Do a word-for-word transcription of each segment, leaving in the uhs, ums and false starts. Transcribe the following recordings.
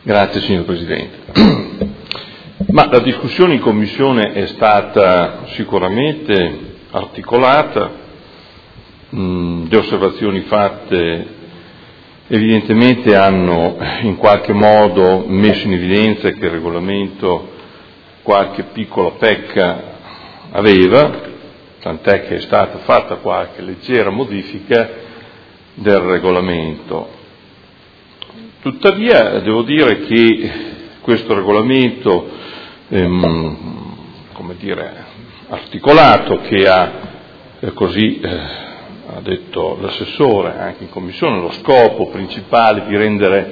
Grazie signor Presidente. Ma la discussione in Commissione è stata sicuramente articolata, mh, le osservazioni fatte evidentemente hanno in qualche modo messo in evidenza che il regolamento qualche piccola pecca aveva, tant'è che è stata fatta qualche leggera modifica del regolamento. Tuttavia devo dire che questo regolamento, ehm, come dire, articolato, che ha eh, così eh, ha detto l'assessore anche in Commissione, lo scopo principale di rendere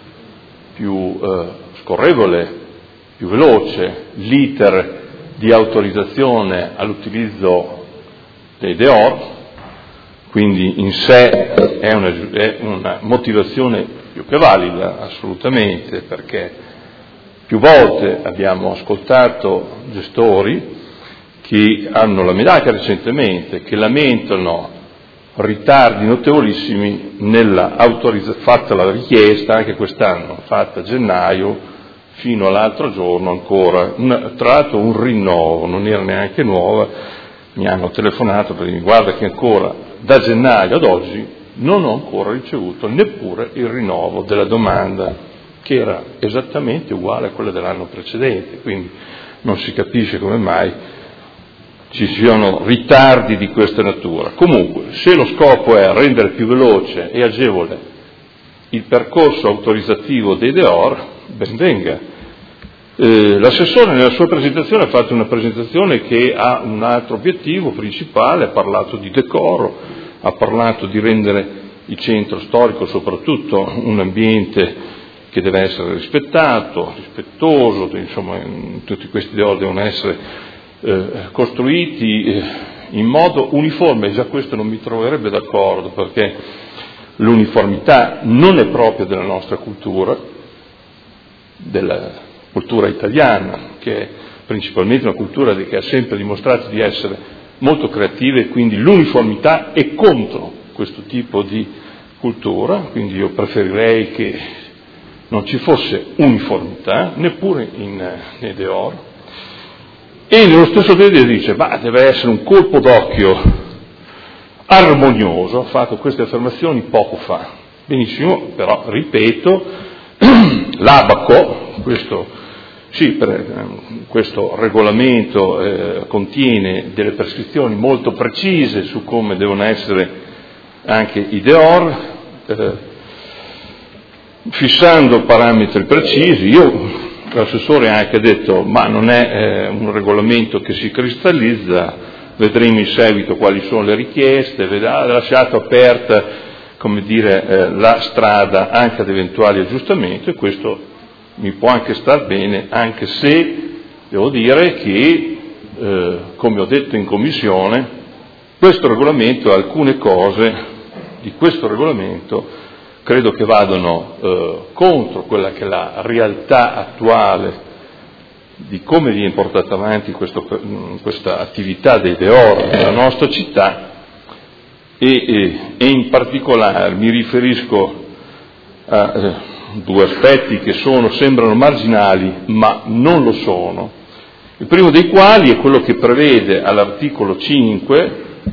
più eh, scorrevole, più veloce l'iter di autorizzazione all'utilizzo dei D E O R, quindi in sé è una, è una motivazione più che valida, assolutamente, perché più volte abbiamo ascoltato gestori che hanno la medaglia recentemente, che lamentano ritardi notevolissimi nella autorizzazione, fatta la richiesta, anche quest'anno, fatta a gennaio, fino all'altro giorno ancora, una, tra l'altro un rinnovo, non era neanche nuova, mi hanno telefonato per dirmi guarda che ancora da gennaio ad oggi non ho ancora ricevuto neppure il rinnovo della domanda, che era esattamente uguale a quella dell'anno precedente, quindi non si capisce come mai ci siano ritardi di questa natura. Comunque, se lo scopo è rendere più veloce e agevole il percorso autorizzativo dei D E O R, ben venga. Eh, l'assessore nella sua presentazione ha fatto una presentazione che ha un altro obiettivo principale, ha parlato di decoro, ha parlato di rendere il centro storico soprattutto un ambiente che deve essere rispettato, rispettoso, insomma tutti questi D E O R devono essere eh, costruiti eh, in modo uniforme. Già questo non mi troverebbe d'accordo, perché l'uniformità non è propria della nostra cultura, della cultura italiana, che è principalmente una cultura che ha sempre dimostrato di essere molto creativa, e quindi l'uniformità è contro questo tipo di cultura, quindi io preferirei che non ci fosse uniformità, neppure in, nei D E O R. E nello stesso tempo dice, ma deve essere un colpo d'occhio armonioso, ha fatto queste affermazioni poco fa. Benissimo, però ripeto, l'Abaco, questo Sì, per, questo regolamento eh, contiene delle prescrizioni molto precise su come devono essere anche i D E O R, eh, fissando parametri precisi. Io, l'assessore ha anche detto, ma non è eh, un regolamento che si cristallizza, vedremo in seguito quali sono le richieste, ha lasciato aperta, come dire, eh, la strada anche ad eventuali aggiustamenti, e questo mi può anche star bene, anche se devo dire che, eh, come ho detto in Commissione, questo regolamento, alcune cose di questo regolamento credo che vadano eh, contro quella che è la realtà attuale di come viene portata avanti questo, questa attività dei D E O R nella nostra città, e, e, e in particolare mi riferisco a eh, due aspetti che sono, sembrano marginali, ma non lo sono. Il primo dei quali è quello che prevede all'articolo cinque,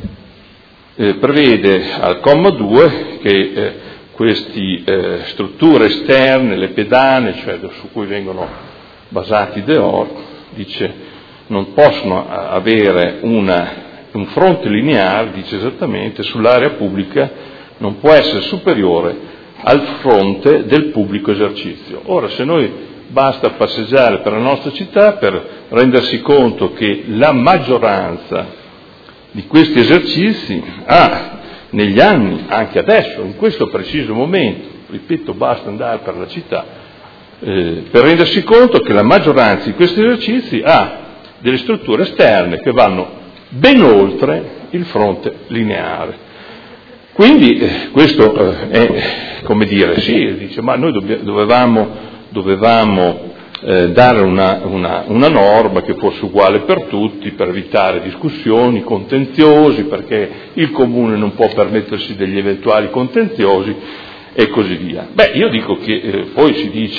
eh, prevede al comma due che eh, queste eh, strutture esterne, le pedane, cioè su cui vengono basati i D E O R, dice non possono avere una, un fronte lineare, dice esattamente, sull'area pubblica non può essere superiore al fronte del pubblico esercizio. Ora, se noi basta passeggiare per la nostra città per rendersi conto che la maggioranza di questi esercizi ha negli anni, anche adesso, in questo preciso momento, ripeto, basta andare per la città, eh, per rendersi conto che la maggioranza di questi esercizi ha delle strutture esterne che vanno ben oltre il fronte lineare. Quindi eh, questo eh, è, come dire, sì, dice, ma noi dobbia, dovevamo, dovevamo eh, dare una, una, una norma che fosse uguale per tutti, per evitare discussioni, contenziosi, perché il Comune non può permettersi degli eventuali contenziosi e così via. Beh, io dico che eh, poi si dice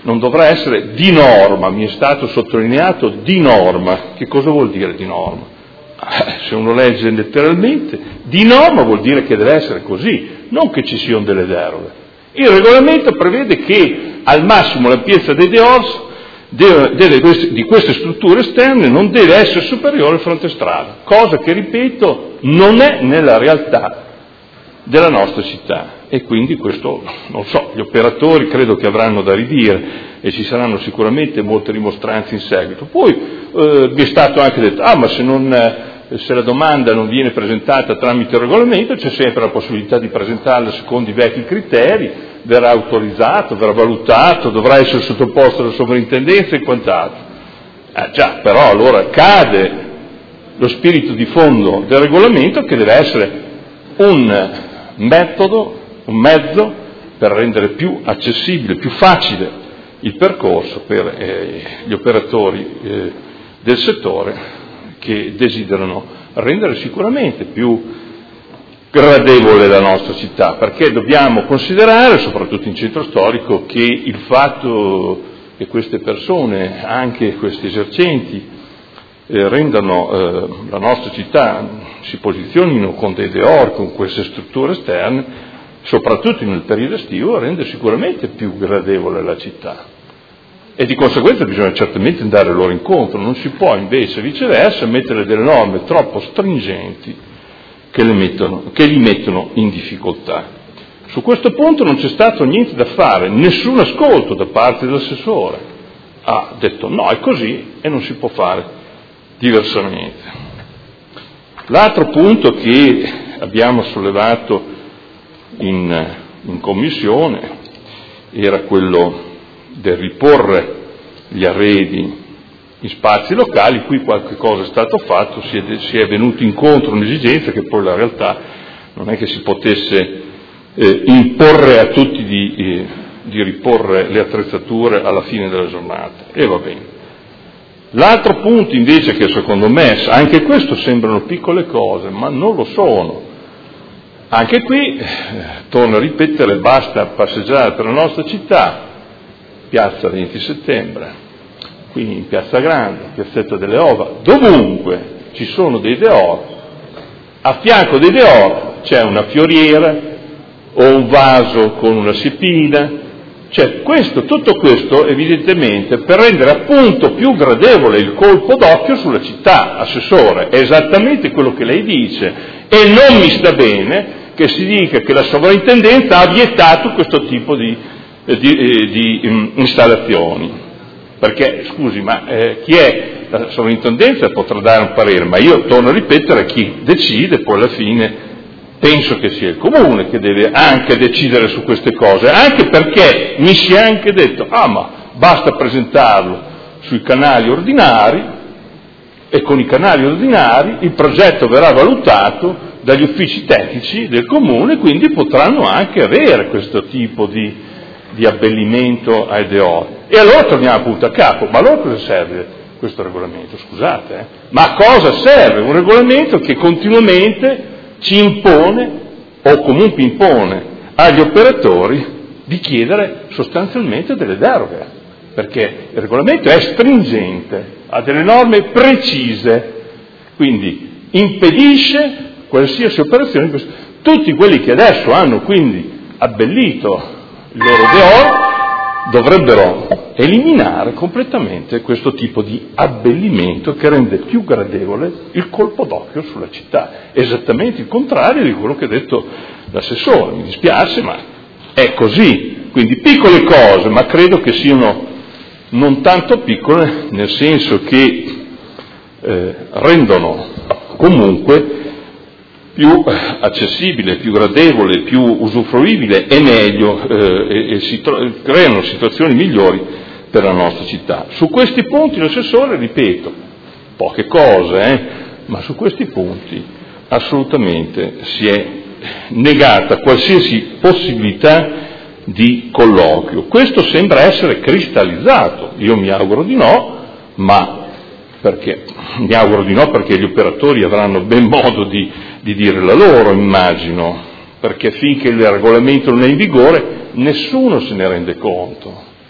non dovrà essere di norma, mi è stato sottolineato di norma. Che cosa vuol dire di norma? Eh, se uno legge letteralmente, di norma vuol dire che deve essere così, non che ci siano delle deroghe. Il regolamento prevede che al massimo l'ampiezza dei deors deve, deve, di queste strutture esterne non deve essere superiore al fronte strada, cosa che, ripeto, non è nella realtà della nostra città. E quindi questo, non so, gli operatori credo che avranno da ridire e ci saranno sicuramente molte rimostranze in seguito. Poi eh, vi è stato anche detto, ah ma se non... Eh, se la domanda non viene presentata tramite il regolamento c'è sempre la possibilità di presentarla secondo i vecchi criteri, verrà autorizzato, verrà valutato, dovrà essere sottoposto alla sovrintendenza e quant'altro. Eh, già, però allora cade lo spirito di fondo del regolamento, che deve essere un metodo, un mezzo per rendere più accessibile, più facile il percorso per eh, gli operatori eh, del settore che desiderano rendere sicuramente più gradevole la nostra città, perché dobbiamo considerare, soprattutto in centro storico, che il fatto che queste persone, anche questi esercenti, eh, rendano eh, la nostra città, si posizionino con dei deor, con queste strutture esterne, soprattutto nel periodo estivo, rende sicuramente più gradevole la città. E di conseguenza bisogna certamente andare loro incontro, non si può invece viceversa mettere delle norme troppo stringenti che, le mettono, che li mettono in difficoltà. Su questo punto non c'è stato niente da fare, nessun ascolto da parte dell'assessore, ha detto no, è così e non si può fare diversamente. L'altro punto che abbiamo sollevato in, in commissione era quello del riporre gli arredi in spazi locali. Qui qualche cosa è stato fatto, si è, si è venuto incontro a un'esigenza che poi la realtà non è che si potesse eh, imporre a tutti di, eh, di riporre le attrezzature alla fine della giornata, e va bene. L'altro punto invece, che secondo me, anche questo sembrano piccole cose, ma non lo sono. Anche qui, eh, torno a ripetere, basta passeggiare per la nostra città, Piazza venti settembre, qui in Piazza Grande, Piazzetta delle Ova, dovunque ci sono dei deor, a fianco dei deor c'è una fioriera o un vaso con una siepina, cioè questo, tutto questo evidentemente per rendere appunto più gradevole il colpo d'occhio sulla città. Assessore, è esattamente quello che lei dice, e non mi sta bene che si dica che la sovrintendenza ha vietato questo tipo di Di, di, di um, installazioni, perché scusi, ma eh, chi è la sovrintendenza potrà dare un parere, ma io torno a ripetere, chi decide poi alla fine penso che sia il comune che deve anche decidere su queste cose, anche perché mi si è anche detto ah ma basta presentarlo sui canali ordinari e con i canali ordinari il progetto verrà valutato dagli uffici tecnici del comune, quindi potranno anche avere questo tipo di di abbellimento ai deor. E allora torniamo appunto a capo, ma allora cosa serve questo regolamento? Scusate, eh? ma a cosa serve un regolamento che continuamente ci impone, o comunque impone agli operatori, di chiedere sostanzialmente delle deroghe? Perché il regolamento è stringente, ha delle norme precise, quindi impedisce qualsiasi operazione. Tutti quelli che adesso hanno quindi abbellito il loro deor dovrebbero eliminare completamente questo tipo di abbellimento che rende più gradevole il colpo d'occhio sulla città, esattamente il contrario di quello che ha detto l'assessore. Mi dispiace, ma è così. Quindi piccole cose, ma credo che siano non tanto piccole, nel senso che eh, rendono comunque più accessibile, più gradevole, più usufruibile e meglio eh, e, e si tro- creano situazioni migliori per la nostra città. Su questi punti l'assessore, ripeto, poche cose, eh, ma su questi punti assolutamente si è negata qualsiasi possibilità di colloquio. Questo sembra essere cristallizzato, io mi auguro di no, ma perché mi auguro di no perché gli operatori avranno ben modo di, di dire la loro, immagino, perché finché il regolamento non è in vigore nessuno se ne rende conto.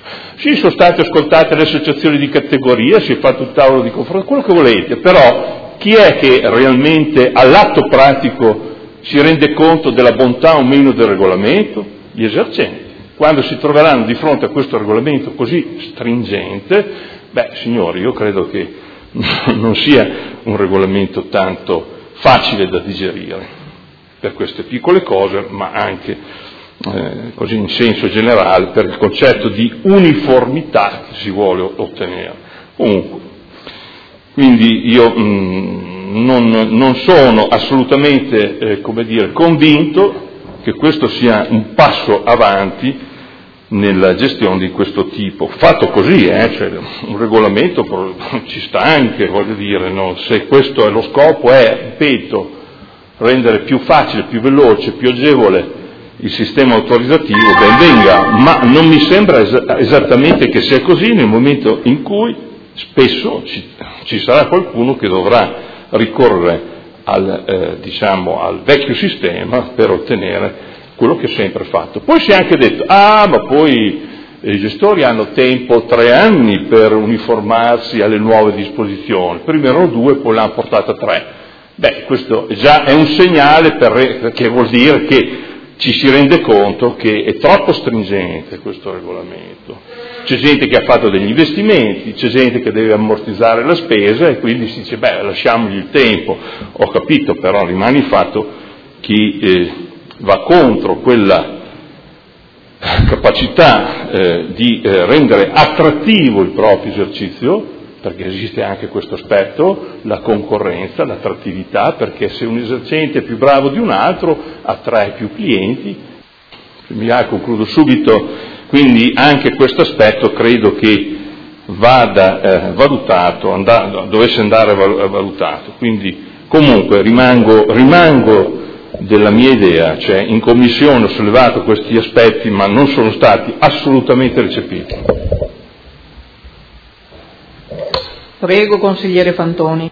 Sì, sono state ascoltate le associazioni di categoria, si è fatto un tavolo di confronto, quello che volete, però chi è che realmente all'atto pratico si rende conto della bontà o meno del regolamento? Gli esercenti. Quando si troveranno di fronte a questo regolamento così stringente, beh, signori, io credo che non sia un regolamento tanto facile da digerire per queste piccole cose, ma anche eh, così in senso generale per il concetto di uniformità che si vuole ottenere. Comunque, quindi io mh, non, non sono assolutamente, eh, come dire, convinto che questo sia un passo avanti nella gestione di questo tipo. Fatto così, eh, cioè un regolamento ci sta anche, voglio dire, no? Se questo è lo scopo, è, ripeto, rendere più facile, più veloce, più agevole il sistema autorizzativo, ben venga, ma non mi sembra es- esattamente che sia così nel momento in cui spesso ci, ci sarà qualcuno che dovrà ricorrere al, eh, diciamo, al vecchio sistema per ottenere quello che è sempre fatto. Poi si è anche detto, ah, ma poi i gestori hanno tempo tre anni per uniformarsi alle nuove disposizioni, prima erano due, poi l'hanno portata a tre. Beh, questo già è un segnale per, che vuol dire che ci si rende conto che è troppo stringente questo regolamento. C'è gente che ha fatto degli investimenti, c'è gente che deve ammortizzare la spesa e quindi si dice, beh, lasciamogli il tempo. Ho capito, però rimane il fatto che eh, va contro quella capacità eh, di eh, rendere attrattivo il proprio esercizio, perché esiste anche questo aspetto, la concorrenza, l'attrattività, perché se un esercente è più bravo di un altro attrae più clienti. Mi concludo subito, quindi anche questo aspetto credo che vada eh, valutato, and- dovesse andare valutato. Quindi comunque rimango, rimango della mia idea, cioè in commissione ho sollevato questi aspetti ma non sono stati assolutamente recepiti. Prego, consigliere Fantoni.